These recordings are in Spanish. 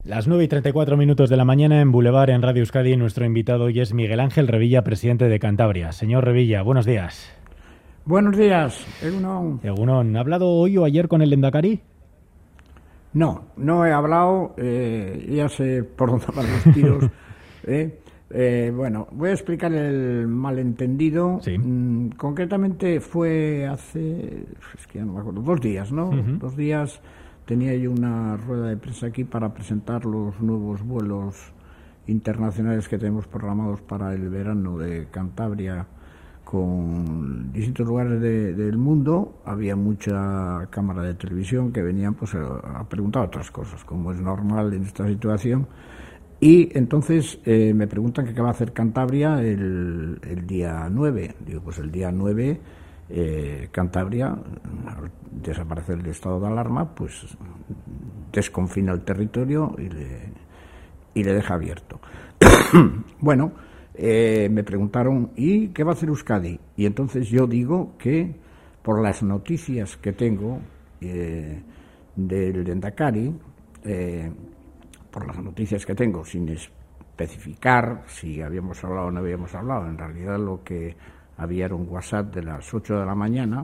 Las 9:34 de la mañana en Boulevard, en Radio Euskadi. Nuestro invitado hoy es Miguel Ángel Revilla, presidente de Cantabria. Señor Revilla, buenos días. Buenos días, Egunon. Egunon, ¿ha hablado hoy o ayer con el Lehendakari? No he hablado, ya sé por dónde van los tiros. Bueno, voy a explicar el malentendido. Sí. Concretamente fue hace, es que ya no me acuerdo, 2 días, ¿no? 2 días tenía yo una rueda de prensa aquí para presentar los nuevos vuelos internacionales que tenemos programados para el verano de Cantabria con distintos lugares del mundo. Había mucha cámara de televisión que venían pues a preguntar otras cosas, como es normal en esta situación. Y entonces me preguntan qué va a hacer Cantabria el día 9. Digo, pues el día 9 Cantabria, al desaparecer el estado de alarma, pues desconfina el territorio y le deja abierto. Bueno, me preguntaron, ¿y qué va a hacer Euskadi? Y entonces yo digo que por las noticias que tengo del Lehendakari, por las noticias que tengo, sin especificar si habíamos hablado o no habíamos hablado, en realidad lo que había era un WhatsApp de las 8 de la mañana,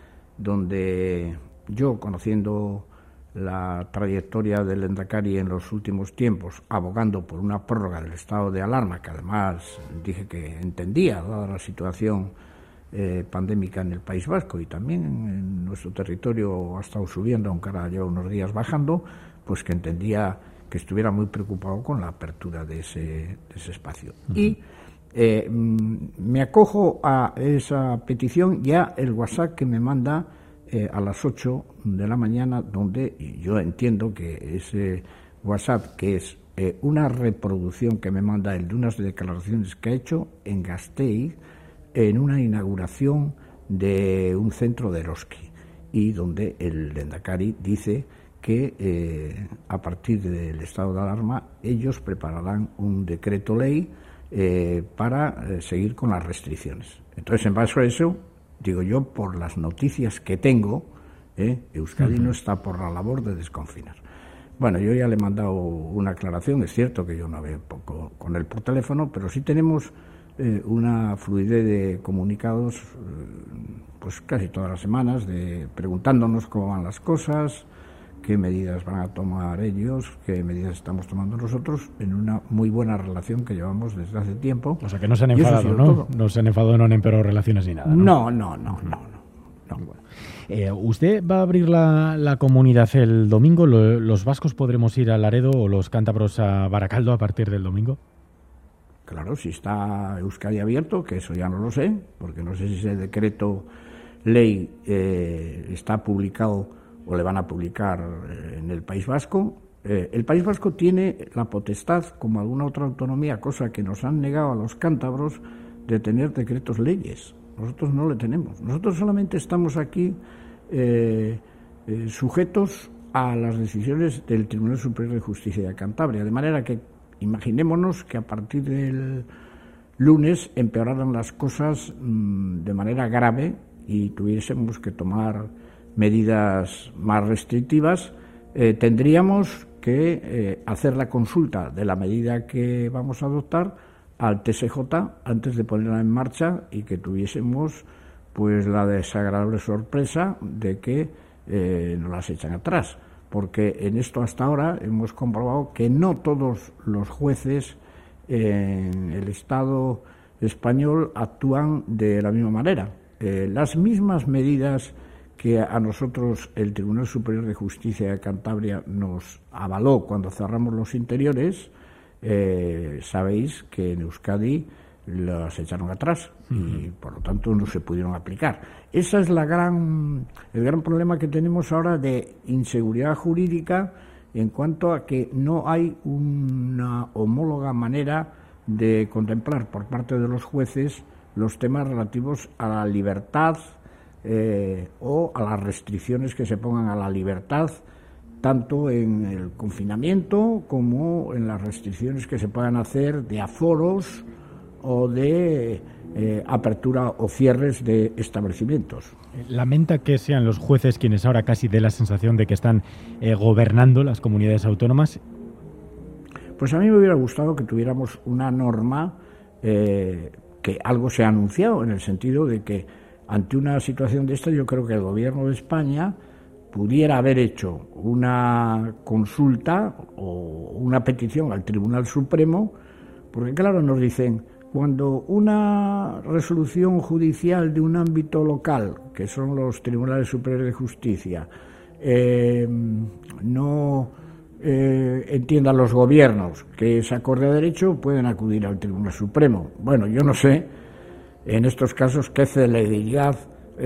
donde yo, conociendo la trayectoria del Lehendakari en los últimos tiempos, abogando por una prórroga del estado de alarma, que además dije que entendía, dada la situación pandémica en el País Vasco y también en nuestro territorio ha estado subiendo, aunque ahora lleva unos días bajando, pues que entendía que estuviera muy preocupado con la apertura de ese espacio. Y me acojo a esa petición, ya el WhatsApp que me manda a las 8 de la mañana, donde yo entiendo que ese WhatsApp, que es una reproducción que me manda él de unas declaraciones que ha hecho en Gasteiz en una inauguración de un centro de Eroski, y donde el Lehendakari dice que a partir del estado de alarma ellos prepararán un decreto ley para seguir con las restricciones. Entonces, en base a eso, digo yo, por las noticias que tengo, Euskadi no está por la labor de desconfinar. Bueno, yo ya le he mandado una aclaración. Es cierto que yo no hablo poco con él por teléfono, pero sí tenemos una fluidez de comunicados pues casi todas las semanas, preguntándonos cómo van las cosas, qué medidas van a tomar ellos, qué medidas estamos tomando nosotros, en una muy buena relación que llevamos desde hace tiempo. O sea, que no se han enfadado, ¿no? Todo. No se han enfadado, no han empeorado relaciones ni nada, ¿no? No. ¿Usted va a abrir la comunidad el domingo? ¿Los vascos podremos ir a Laredo o los cántabros a Baracaldo a partir del domingo? Claro, si está Euskadi abierto, que eso ya no lo sé, porque no sé si ese decreto ley está publicado o le van a publicar en el País Vasco. El País Vasco tiene la potestad, como alguna otra autonomía, cosa que nos han negado a los cántabros, de tener decretos leyes. Nosotros no le tenemos. Nosotros solamente estamos aquí sujetos a las decisiones del Tribunal Superior de Justicia de Cantabria, de manera que imaginémonos que a partir del lunes empeoraran las cosas de manera grave y tuviésemos que tomar medidas más restrictivas. Tendríamos que hacer la consulta de la medida que vamos a adoptar al TSJ antes de ponerla en marcha y que tuviésemos pues la desagradable sorpresa de que nos las echan atrás, porque en esto hasta ahora hemos comprobado que no todos los jueces en el Estado español actúan de la misma manera. Las mismas medidas que a nosotros el Tribunal Superior de Justicia de Cantabria nos avaló cuando cerramos los interiores, sabéis que en Euskadi las echaron atrás y por lo tanto no se pudieron aplicar. Ese es el gran problema que tenemos ahora de inseguridad jurídica, en cuanto a que no hay una homóloga manera de contemplar por parte de los jueces los temas relativos a la libertad o a las restricciones que se pongan a la libertad, tanto en el confinamiento como en las restricciones que se puedan hacer de aforos o de apertura o cierres de establecimientos. ¿Lamenta que sean los jueces quienes ahora casi dé la sensación de que están gobernando las comunidades autónomas? Pues a mí me hubiera gustado que tuviéramos una norma que algo se ha anunciado, en el sentido de que ante una situación de esta yo creo que el Gobierno de España pudiera haber hecho una consulta o una petición al Tribunal Supremo, porque claro, nos dicen, cuando una resolución judicial de un ámbito local, que son los Tribunales Superiores de Justicia, no entiendan los gobiernos que es acorde a derecho, pueden acudir al Tribunal Supremo. Bueno, yo no sé en estos casos qué celeridad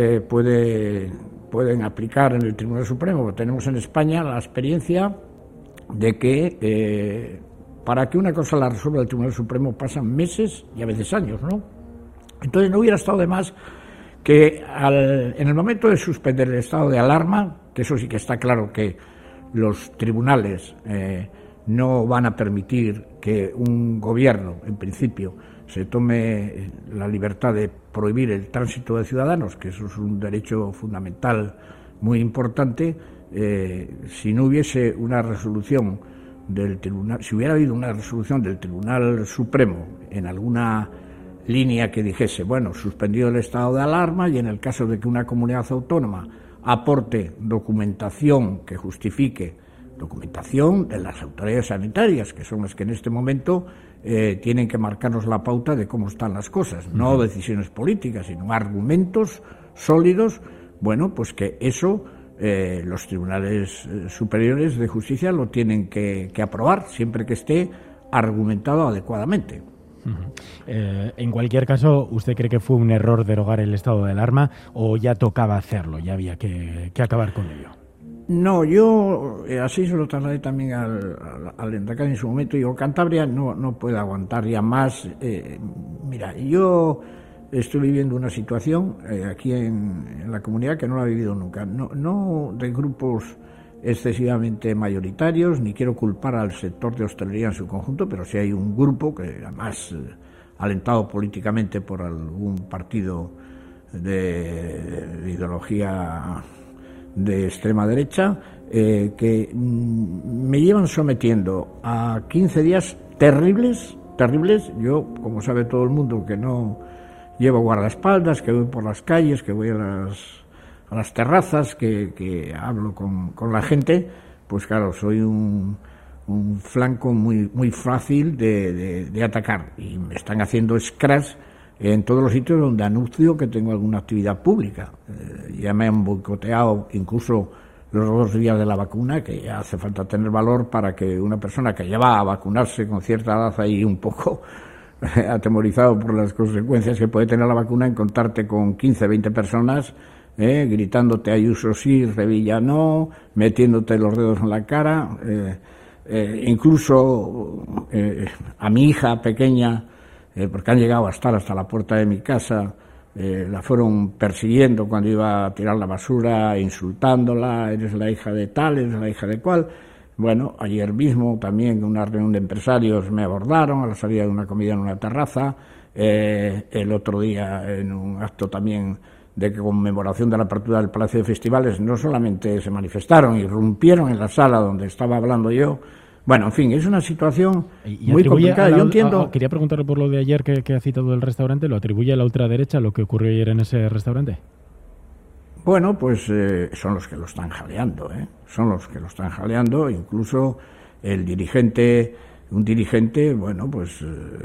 pueden aplicar en el Tribunal Supremo, porque tenemos en España la experiencia de que para que una cosa la resuelva el Tribunal Supremo pasan meses y a veces años, ¿no? Entonces no hubiera estado de más que en el momento de suspender el estado de alarma, que eso sí que está claro que los tribunales no van a permitir que un gobierno, en principio, se tome la libertad de prohibir el tránsito de ciudadanos, que eso es un derecho fundamental muy importante, si no hubiese una resolución del tribunal, si hubiera habido una resolución del Tribunal Supremo en alguna línea que dijese, bueno, suspendido el estado de alarma y en el caso de que una comunidad autónoma aporte documentación que justifique, documentación de las autoridades sanitarias, que son las que en este momento tienen que marcarnos la pauta de cómo están las cosas, no decisiones políticas, sino argumentos sólidos, bueno, pues que eso los tribunales superiores de justicia lo tienen que aprobar, siempre que esté argumentado adecuadamente. En cualquier caso, ¿usted cree que fue un error derogar el estado de alarma o ya tocaba hacerlo, ya había que acabar con ello? No, yo así se lo trasladé también al Lehendakari en su momento. Digo, Cantabria no puede aguantar ya más. Mira, yo estoy viviendo una situación aquí en la comunidad que no la he vivido nunca. No de grupos excesivamente mayoritarios, ni quiero culpar al sector de hostelería en su conjunto, pero sí hay un grupo que además alentado políticamente por algún partido de ideología de extrema derecha, que me llevan sometiendo a 15 días terribles. Yo, como sabe todo el mundo, que no llevo guardaespaldas, que voy por las calles, que voy a las terrazas, que hablo con la gente, pues claro, soy un flanco muy fácil de atacar, y me están haciendo scratch en todos los sitios donde anuncio que tengo alguna actividad pública. Ya me han boicoteado incluso los 2 días de la vacuna, que ya hace falta tener valor para que una persona que ya va a vacunarse con cierta edad ahí un poco atemorizado por las consecuencias que puede tener la vacuna, encontrarte con 15, 20 personas gritándote Ayuso sí, Revilla no, metiéndote los dedos en la cara, incluso a mi hija pequeña, porque han llegado a estar hasta la puerta de mi casa, la fueron persiguiendo cuando iba a tirar la basura, insultándola, eres la hija de tal, eres la hija de cual. Bueno, ayer mismo también en una reunión de empresarios me abordaron a la salida de una comida en una terraza, el otro día en un acto también de conmemoración de la apertura del Palacio de Festivales, no solamente se manifestaron, irrumpieron en la sala donde estaba hablando yo. Bueno, en fin, es una situación muy complicada. Yo entiendo. Quería preguntarle por lo de ayer que ha citado el restaurante. ¿Lo atribuye a la ultraderecha lo que ocurrió ayer en ese restaurante? Bueno, pues son los que lo están jaleando, son los que lo están jaleando. Incluso un dirigente, bueno, pues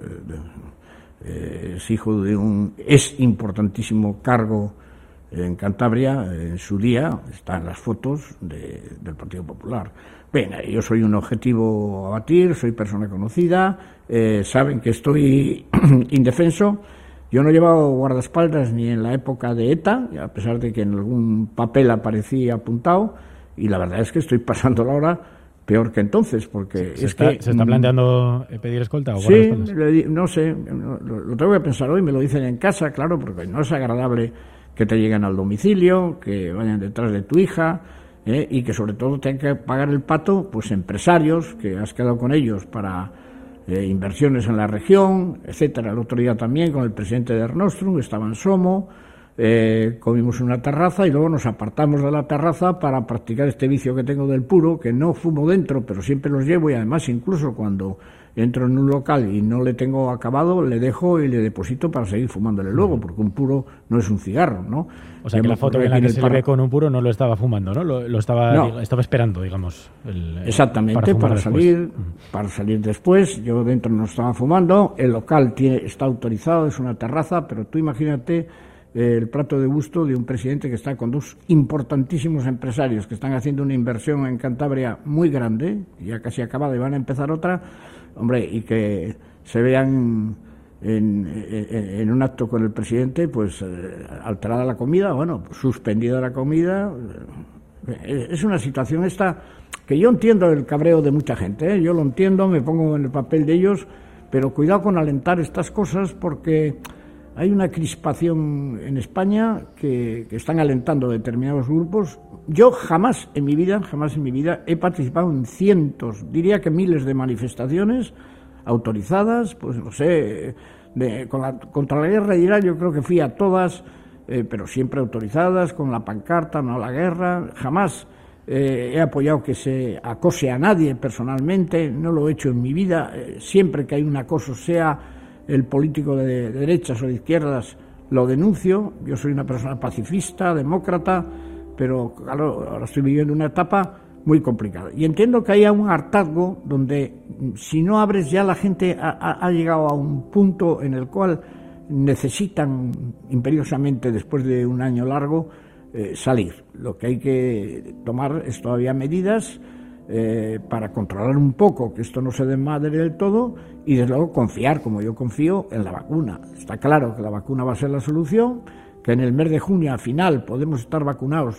es hijo de es importantísimo cargo en Cantabria, en su día, están las fotos del Partido Popular. Venga, yo soy un objetivo a batir, soy persona conocida, saben que estoy indefenso. Yo no he llevado guardaespaldas ni en la época de ETA, a pesar de que en algún papel aparecía apuntado, y la verdad es que estoy pasando la hora peor que entonces, porque ¿Se está planteando pedir escolta o sí, guardaespaldas? no sé, lo tengo que pensar hoy, me lo dicen en casa, claro, porque no es agradable que te lleguen al domicilio, que vayan detrás de tu hija, y que sobre todo tengan que pagar el pato, pues empresarios, que has quedado con ellos para inversiones en la región, etcétera. El otro día también con el presidente de Ernostrum, estaba en Somo, comimos en una terraza y luego nos apartamos de la terraza para practicar este vicio que tengo del puro, que no fumo dentro, pero siempre los llevo, y además incluso cuando entro en un local y no le tengo acabado, le dejo y le deposito para seguir fumándole luego, porque un puro no es un cigarro, ¿no? O sea, que la foto en la que se le ve con un puro no lo estaba fumando, ¿no? Lo estaba esperando, digamos. Exactamente, para salir después. Yo dentro no estaba fumando, el local está autorizado, es una terraza, pero tú imagínate el plato de gusto de un presidente que está con dos importantísimos empresarios que están haciendo una inversión en Cantabria muy grande, ya casi acabada y van a empezar otra, hombre, y que se vean en un acto con el presidente, pues alterada la comida, bueno, suspendida la comida. Es una situación esta que yo entiendo el cabreo de mucha gente, yo lo entiendo, me pongo en el papel de ellos, pero cuidado con alentar estas cosas, porque hay una crispación en España que están alentando determinados grupos. Yo jamás en mi vida he participado en cientos, diría que miles de manifestaciones autorizadas, pues no sé, contra la guerra de Irak yo creo que fui a todas, pero siempre autorizadas, con la pancarta, no a la guerra. Jamás he apoyado que se acose a nadie personalmente, no lo he hecho en mi vida. Siempre que hay un acoso, sea el político de derechas o de izquierdas, lo denuncio. Yo soy una persona pacifista, demócrata, pero claro, ahora estoy viviendo una etapa muy complicada. Y entiendo que haya un hartazgo donde, si no abres, ya la gente ha llegado a un punto en el cual necesitan imperiosamente, después de un año largo, salir. Lo que hay que tomar es todavía medidas para controlar un poco que esto no se desmadre del todo, y desde luego confiar, como yo confío, en la vacuna. Está claro que la vacuna va a ser la solución, que en el mes de junio a final podemos estar vacunados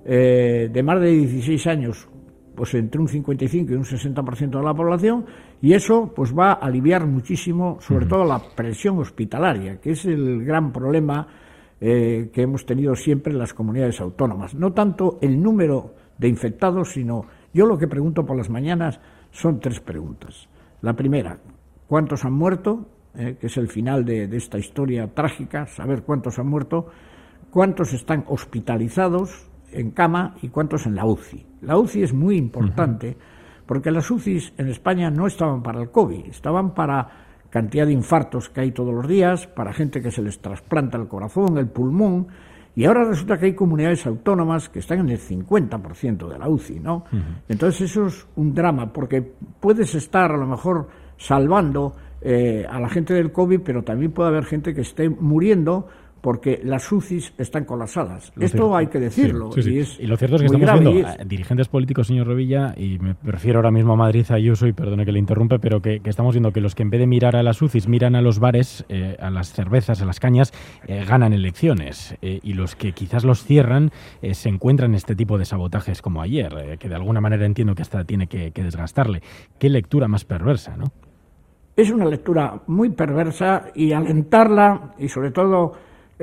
de más de 16 años, pues entre un 55 y un 60% de la población, y eso pues va a aliviar muchísimo, sobre todo la presión hospitalaria, que es el gran problema que hemos tenido siempre en las comunidades autónomas. No tanto el número de infectados, sino yo lo que pregunto por las mañanas son 3 preguntas. La primera, ¿cuántos han muerto? Que es el final de esta historia trágica, saber cuántos han muerto, cuántos están hospitalizados en cama y cuántos en la UCI. La UCI es muy importante porque las UCIs en España no estaban para el COVID, estaban para cantidad de infartos que hay todos los días, para gente que se les trasplanta el corazón, el pulmón, y ahora resulta que hay comunidades autónomas que están en el 50% de la UCI, ¿no? Entonces eso es un drama, porque puedes estar a lo mejor salvando a la gente del COVID, pero también puede haber gente que esté muriendo porque las UCIs están colapsadas. Esto hay que decirlo. Sí. Y lo cierto es que estamos viendo dirigentes políticos, señor Revilla, y me refiero ahora mismo a Madrid, a Ayuso, y perdone que le interrumpe, pero que estamos viendo que los que en vez de mirar a las UCIs miran a los bares, a las cervezas, a las cañas, ganan elecciones. Y los que quizás los cierran se encuentran en este tipo de sabotajes como ayer, que de alguna manera entiendo que hasta tiene que desgastarle. Qué lectura más perversa, ¿no? Es una lectura muy perversa, y alentarla, y sobre todo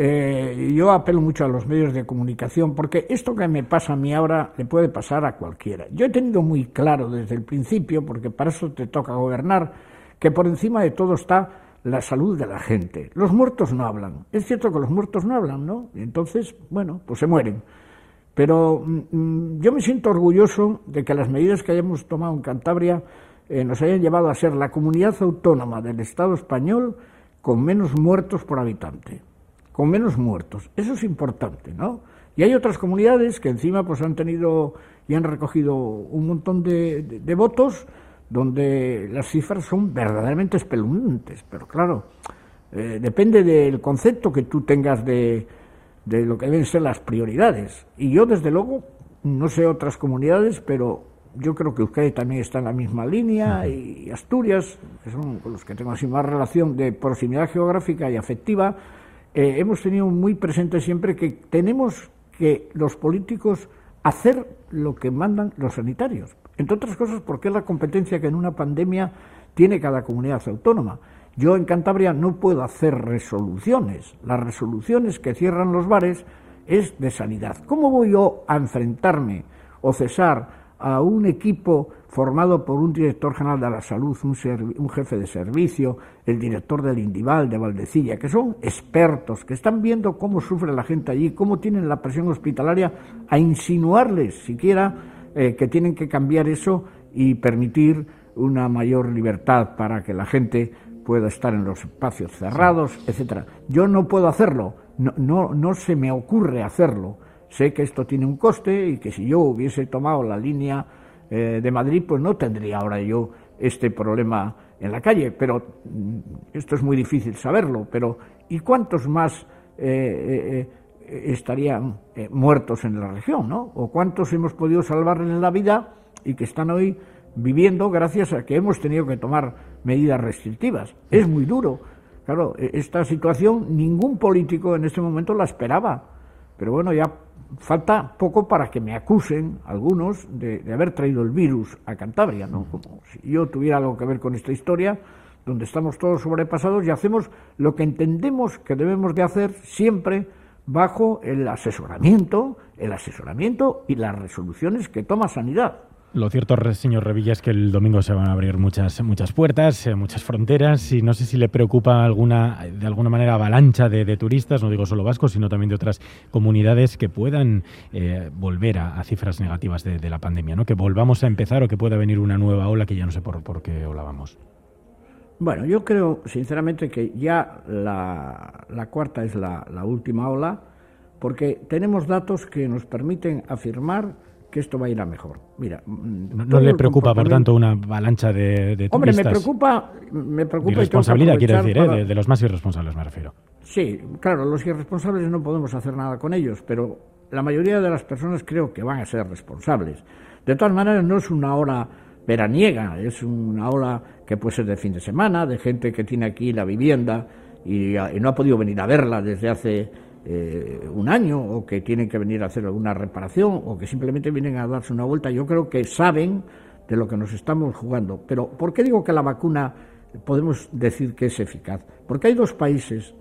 yo apelo mucho a los medios de comunicación, porque esto que me pasa a mí ahora le puede pasar a cualquiera. Yo he tenido muy claro desde el principio, porque para eso te toca gobernar, que por encima de todo está la salud de la gente. Los muertos no hablan. Es cierto que los muertos no hablan, ¿no? Y entonces, bueno, pues se mueren. Pero yo me siento orgulloso de que las medidas que hayamos tomado en Cantabria nos hayan llevado a ser la comunidad autónoma del Estado español con menos muertos por habitante. Con menos muertos. Eso es importante, ¿no? Y hay otras comunidades que encima pues han tenido y han recogido un montón de votos donde las cifras son verdaderamente espeluznantes. Pero claro, depende del concepto que tú tengas de lo que deben ser las prioridades. Y yo, desde luego, no sé otras comunidades, pero yo creo que Euskadi también está en la misma línea, y Asturias, que son con los que tengo así más relación de proximidad geográfica y afectiva. Hemos tenido muy presente siempre que tenemos que los políticos hacer lo que mandan los sanitarios. Entre otras cosas porque es la competencia que en una pandemia tiene cada comunidad autónoma. Yo en Cantabria no puedo hacer resoluciones. Las resoluciones que cierran los bares es de sanidad. ¿Cómo voy yo a enfrentarme o cesar a un equipo formado por un director general de la salud, un jefe de servicio, el director del Indival, de Valdecilla, que son expertos, que están viendo cómo sufre la gente allí, cómo tienen la presión hospitalaria, a insinuarles siquiera que tienen que cambiar eso y permitir una mayor libertad para que la gente pueda estar en los espacios cerrados, etcétera. Yo no puedo hacerlo, no se me ocurre hacerlo. Sé que esto tiene un coste y que si yo hubiese tomado la línea de Madrid, pues no tendría ahora yo este problema en la calle, pero esto es muy difícil saberlo. Pero ¿y cuántos más estarían muertos en la región, ¿no? ¿O cuántos hemos podido salvarles la vida y que están hoy viviendo gracias a que hemos tenido que tomar medidas restrictivas? Es muy duro. Claro, esta situación ningún político en este momento la esperaba, pero bueno, ya falta poco para que me acusen algunos de haber traído el virus a Cantabria, ¿no? Como si yo tuviera algo que ver con esta historia, donde estamos todos sobrepasados y hacemos lo que entendemos que debemos de hacer siempre bajo el asesoramiento y las resoluciones que toma Sanidad. Lo cierto, señor Revilla, es que el domingo se van a abrir muchas puertas, muchas fronteras, y no sé si le preocupa de alguna manera avalancha de turistas, no digo solo vascos, sino también de otras comunidades que puedan volver a cifras negativas de la pandemia, ¿no? Que volvamos a empezar o que pueda venir una nueva ola que ya no sé por qué ola vamos. Bueno, yo creo sinceramente que ya la cuarta es la última ola, porque tenemos datos que nos permiten afirmar que esto va a ir a mejor. Mira, ¿No le preocupa, por tanto, una avalancha de turistas? Hombre, me preocupa. Irresponsabilidad, quiere decir, de los más irresponsables me refiero. Sí, claro, los irresponsables no podemos hacer nada con ellos, pero la mayoría de las personas creo que van a ser responsables. De todas maneras, no es una ola veraniega, es una ola que puede ser de fin de semana, de gente que tiene aquí la vivienda y no ha podido venir a verla desde hace un año, o que tienen que venir a hacer alguna reparación, o que simplemente vienen a darse una vuelta. Yo creo que saben de lo que nos estamos jugando. Pero ¿por qué digo que la vacuna podemos decir que es eficaz? Porque hay dos países,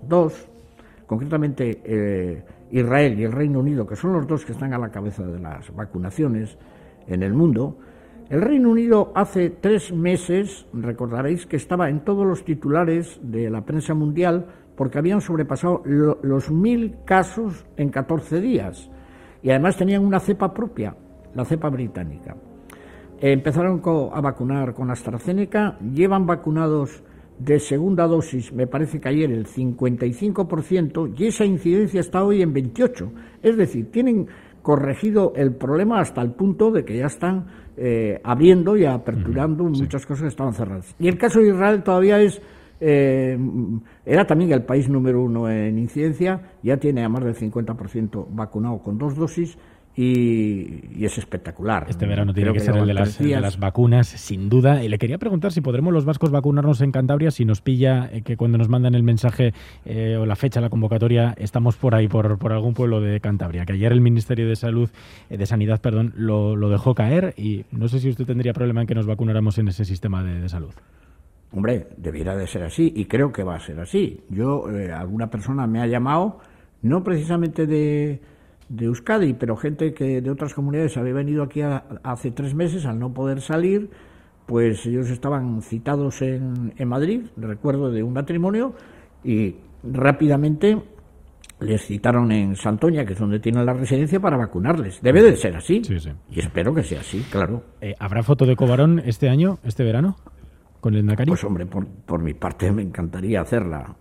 concretamente Israel y el Reino Unido, que son los dos que están a la cabeza de las vacunaciones en el mundo. El Reino Unido hace 3 meses, recordaréis que estaba en todos los titulares de la prensa mundial porque habían sobrepasado los 1.000 casos en 14 días y además tenían una cepa propia, la cepa británica. Empezaron a vacunar con AstraZeneca, llevan vacunados de segunda dosis, me parece que ayer el 55%, y esa incidencia está hoy en 28%. Es decir, tienen corregido el problema hasta el punto de que ya están abriendo y aperturando muchas cosas que estaban cerradas. Y el caso de Israel todavía era también el país número 1 en incidencia, ya tiene a más del 50% vacunado con 2 dosis y es espectacular. Este verano tiene que ser el de las vacunas, sin duda. Y le quería preguntar si podremos los vascos vacunarnos en Cantabria, si nos pilla que cuando nos mandan el mensaje o la fecha, la convocatoria, estamos por ahí, por algún pueblo de Cantabria, que ayer el Ministerio de Sanidad, lo dejó caer, y no sé si usted tendría problema en que nos vacunáramos en ese sistema de salud. Hombre, debiera de ser así, y creo que va a ser así. Alguna persona me ha llamado, no precisamente de Euskadi, pero gente que de otras comunidades había venido aquí hace 3 meses, al no poder salir, pues ellos estaban citados en Madrid, recuerdo de un matrimonio, y rápidamente les citaron en Santoña, que es donde tienen la residencia, para vacunarles. Debe de ser así, sí. Y espero que sea así, claro. ¿Habrá foto de Covarón este año, este verano, con el Nacari? Pues hombre, por mi parte me encantaría hacerla,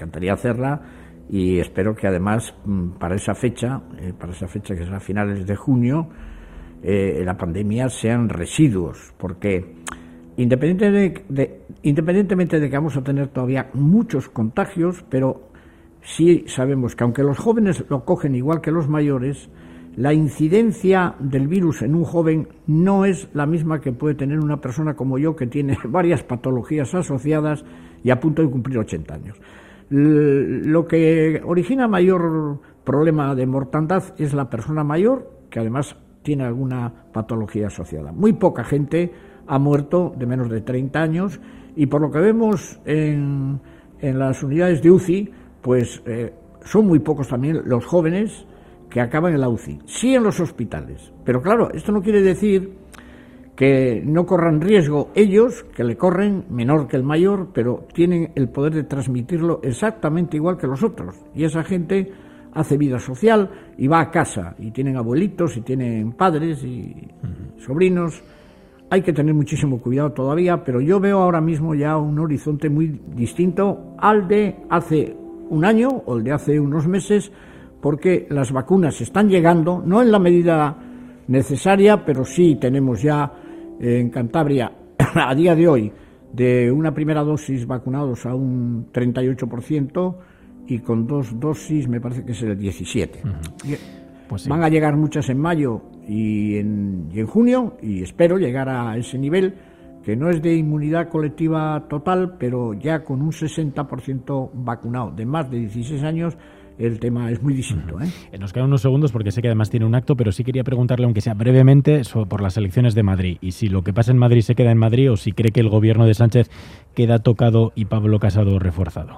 y espero que además para esa fecha que es a finales de junio, la pandemia sean residuos, porque independientemente de que vamos a tener todavía muchos contagios, pero sí sabemos que aunque los jóvenes lo cogen igual que los mayores, la incidencia del virus en un joven no es la misma que puede tener una persona como yo, que tiene varias patologías asociadas y a punto de cumplir 80 años. Lo que origina mayor problema de mortandad es la persona mayor, que además tiene alguna patología asociada. Muy poca gente ha muerto de menos de 30 años, y por lo que vemos en las unidades de UCI, pues son muy pocos también los jóvenes que acaban en la UCI, sí en los hospitales. Pero claro, esto no quiere decir que no corran riesgo ellos, que le corren menor que el mayor, pero tienen el poder de transmitirlo exactamente igual que los otros. Y esa gente hace vida social y va a casa, y tienen abuelitos, y tienen padres y sobrinos. Hay que tener muchísimo cuidado todavía, pero yo veo ahora mismo ya un horizonte muy distinto al de hace un año o el de hace unos meses, porque las vacunas están llegando, no en la medida necesaria, pero sí tenemos ya en Cantabria, a día de hoy, de una primera dosis vacunados a un 38%, y con 2 dosis me parece que es el 17%. Pues sí. Van a llegar muchas en mayo y en junio, y espero llegar a ese nivel, que no es de inmunidad colectiva total, pero ya con un 60% vacunado de más de 16 años, el tema es muy distinto. Nos quedan unos segundos porque sé que además tiene un acto, pero sí quería preguntarle, aunque sea brevemente, por las elecciones de Madrid, y si lo que pasa en Madrid se queda en Madrid, o si cree que el gobierno de Sánchez queda tocado y Pablo Casado reforzado.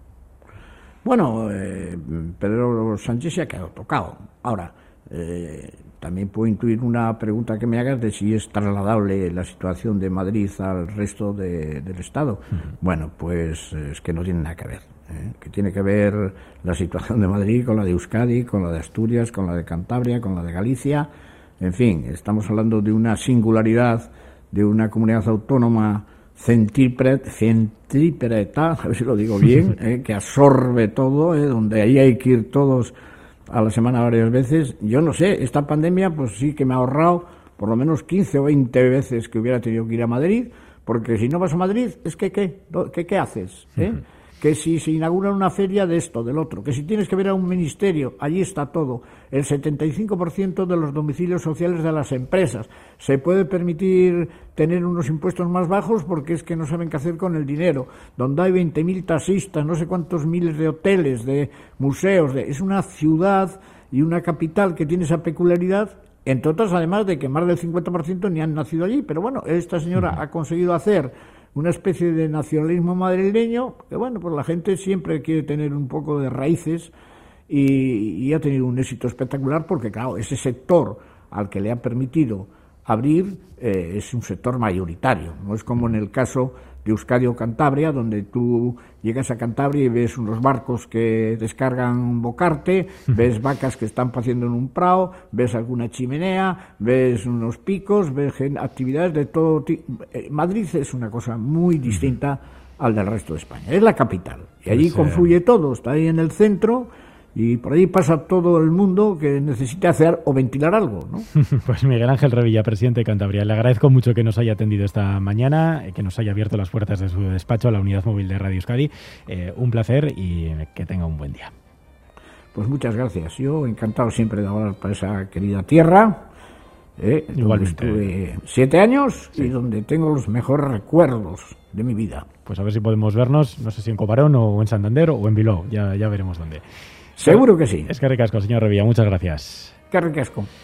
Bueno, Pedro Sánchez se ha quedado tocado. Ahora, también puedo intuir una pregunta que me hagas de si es trasladable la situación de Madrid al resto del Estado. Bueno, pues es que no tiene nada que ver. Que tiene que ver la situación de Madrid con la de Euskadi, con la de Asturias, con la de Cantabria, con la de Galicia. En fin, estamos hablando de una singularidad de una comunidad autónoma centrípeta, a ver si lo digo bien, que absorbe todo, donde ahí hay que ir todos a la semana varias veces. Yo no sé, esta pandemia pues sí que me ha ahorrado por lo menos 15 o 20 veces que hubiera tenido que ir a Madrid, porque si no vas a Madrid, es que ¿qué haces? Que si se inaugura una feria de esto, del otro, que si tienes que ver a un ministerio, allí está todo. El 75% de los domicilios sociales de las empresas. Se puede permitir tener unos impuestos más bajos porque es que no saben qué hacer con el dinero. Donde hay 20.000 taxistas, no sé cuántos miles de hoteles, de museos. Es una ciudad y una capital que tiene esa peculiaridad, entre otras, además de que más del 50% ni han nacido allí. Pero bueno, esta señora ha conseguido hacer una especie de nacionalismo madrileño, que bueno, pues la gente siempre quiere tener un poco de raíces, y ha tenido un éxito espectacular porque, claro, ese sector al que le ha permitido abrir es un sector mayoritario. No es como en el caso de Euskadi o Cantabria, donde tú llegas a Cantabria y ves unos barcos que descargan bocarte, ves vacas que están paciendo en un prado, ves alguna chimenea, ves unos picos, ves actividades de todo tipo. Madrid es una cosa muy distinta al del resto de España. Es la capital y allí confluye todo, está ahí en el centro. Y por ahí pasa todo el mundo que necesita hacer o ventilar algo, ¿no? Pues Miguel Ángel Revilla, presidente de Cantabria, le agradezco mucho que nos haya atendido esta mañana, que nos haya abierto las puertas de su despacho a la unidad móvil de Radio Euskadi. Un placer y que tenga un buen día. Pues muchas gracias. Yo encantado siempre de hablar para esa querida tierra, donde estuve 7 años y donde tengo los mejores recuerdos de mi vida. Pues a ver si podemos vernos, no sé si en Cobarón o en Santander o en Bilbao, ya veremos dónde. Seguro que sí. Es que ricasco, señor Revilla, muchas gracias. Que ricasco.